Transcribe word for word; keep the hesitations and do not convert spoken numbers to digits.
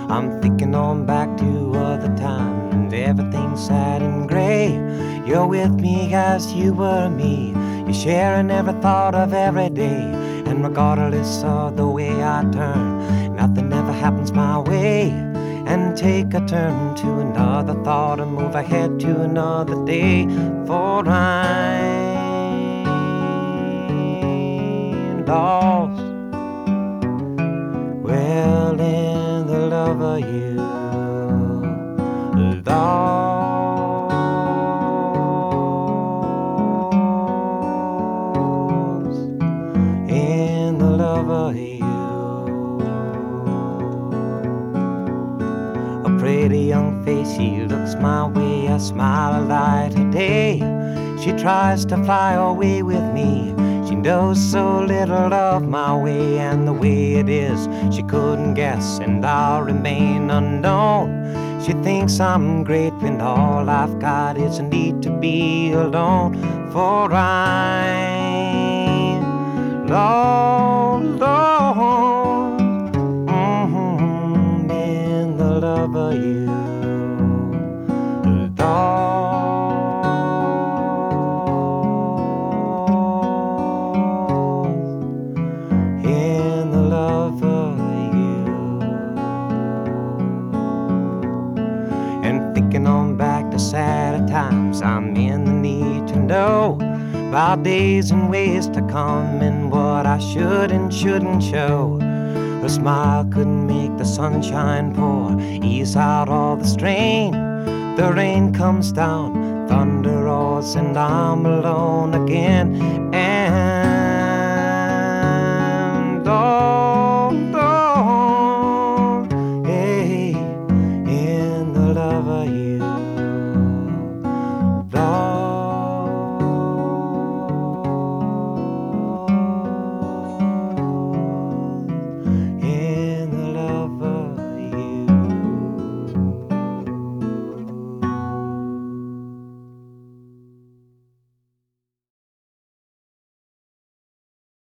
I'm thinking on back to other times, everything's sad and gray. You're with me as you were me, you're sharing every thought of every day. And regardless of the way I turn, nothing ever happens my way. And take a turn to another thought and move ahead to another day. For I'm lost, well, in the love of you. Lost in the love of you. A pretty young face, she looks my way, I smile a light today. She tries to fly away with me, she knows so little of my way. And the way it is, she couldn't guess, and I'll remain unknown. She thinks I'm great when all I've got is a need to be alone. For I'm lost, lost, mm-hmm, in the love of you. Lost in the love of you. And thinking on back to sadder times, I'm in the need to know about days and ways to come, and what I should and shouldn't show. Her smile couldn't make the sunshine pour, ease out all the strain. The rain comes down, thunder roars, and I'm alone again. And